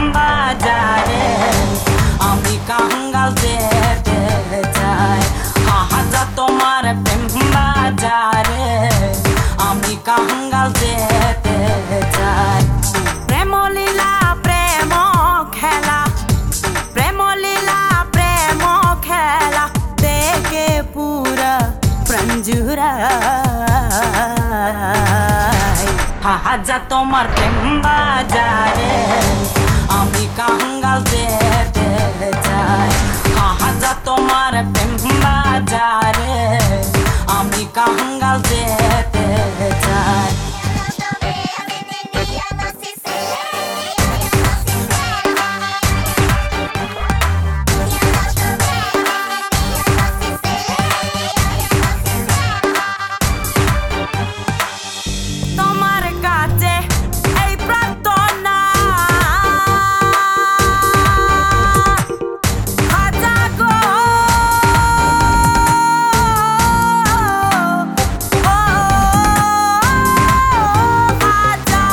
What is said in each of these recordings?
বাজারে আমি কাঙ্গাল যেতে চাই। হাজা তোমার প্রেম বাজারে আমি কাঙ্গাল যেতে চাই। প্রেম লীলা প্রেম খেলা, প্রেম লীলা প্রেম খেলা দেখে পুরা প্রাণ জুড়ায়। হাজা তোমার প্রেম বাজারে আমি কাঙ্গাল যেতে চাই। হাজা তোমার প্রেম বাজারে আমি কাঙ্গাল যেতে চাই। তোমার কাছে এই প্রার্থনা, হাজা গো হাজা,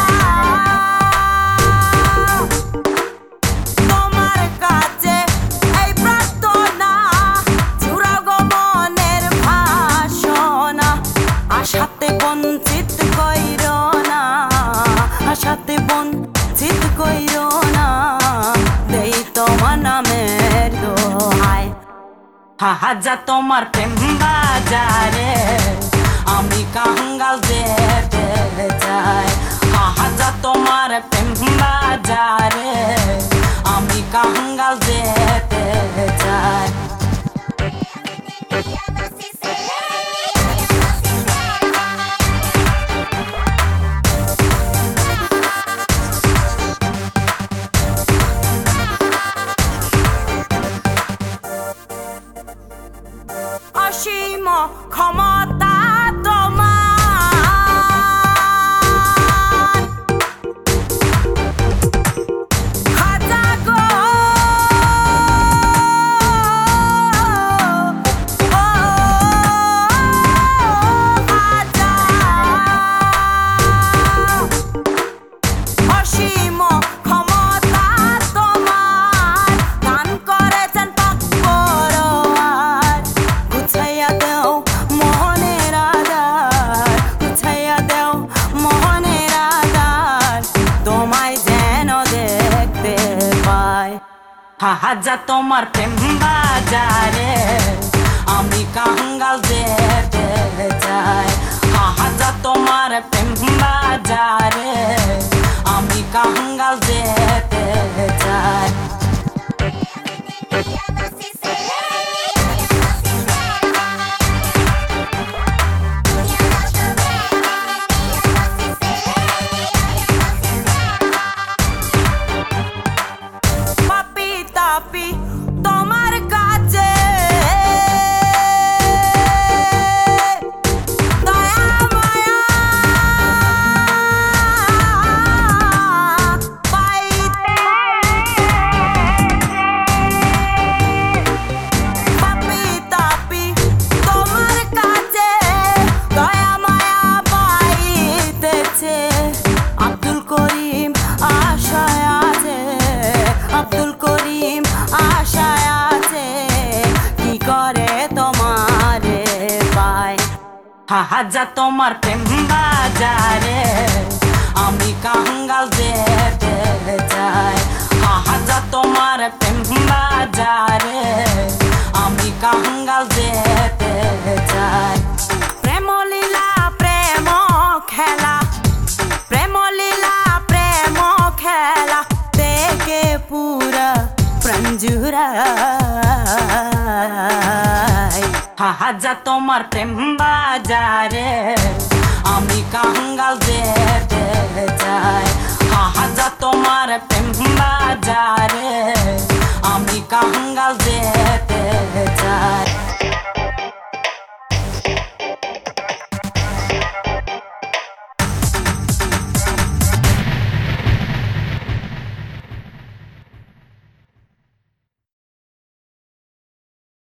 তোমার কাছে এই প্রার্থনা, জুড়াও গো মনের ভাষণা। আশাতে বঞ্চিত কইরো না, আশাতে বঞ্চিত কইরো না, দেই তোমার নামের দোহাই। হাজা তোমার প্রেম বাজারে আমি কাঙ্গাল যেতে চাই। হাজা তোমার প্রেম বাজারে আমি কাঙ্গাল যেতে চাই। অসীম ক্ষমতা তোমার, হাজা গো হাজা, অসীম ক্ষমতা তোমার, দান করেছেন পাক পরোয়ার। গুছাইয়া দেও মোহনের আধার, গুছাইয়া দেও মোহনের আধার, তোমায় যেন দেখতে পাই। হাজা তোমার প্রেম বাজারে আমি কাঙ্গাল যেতে চাই। হাজা তোমার প্রেম বাজারে আমি কাঙ্গাল যেতে চাই। পাপি তাপি তোমার কাছে দয়া মায়া পাইতে, পাপি তাপি তোমার কাছে দয়া মায়া পাইতেছে। আব্দুল করিম আশায় আছে, আব্দুল করিম আশায় আছে, কি করে তোমারে পায়। হাজা তোমার প্রেম বাজারে আমি কাঙ্গাল যেতে চাই। হাজা তোমার প্রেম বাজারে আমি কাঙ্গাল যেতে চাই। প্রেম লীলা প্রেম খেলা, প্রেম লীলা প্রেম খেলা দেখে পুরা প্রাণ জুড়ায়। হাজা তোমার প্রেম বাজারে আমি কাঙ্গাল যেতে চাই। হাজা তোমার প্রেম বাজারে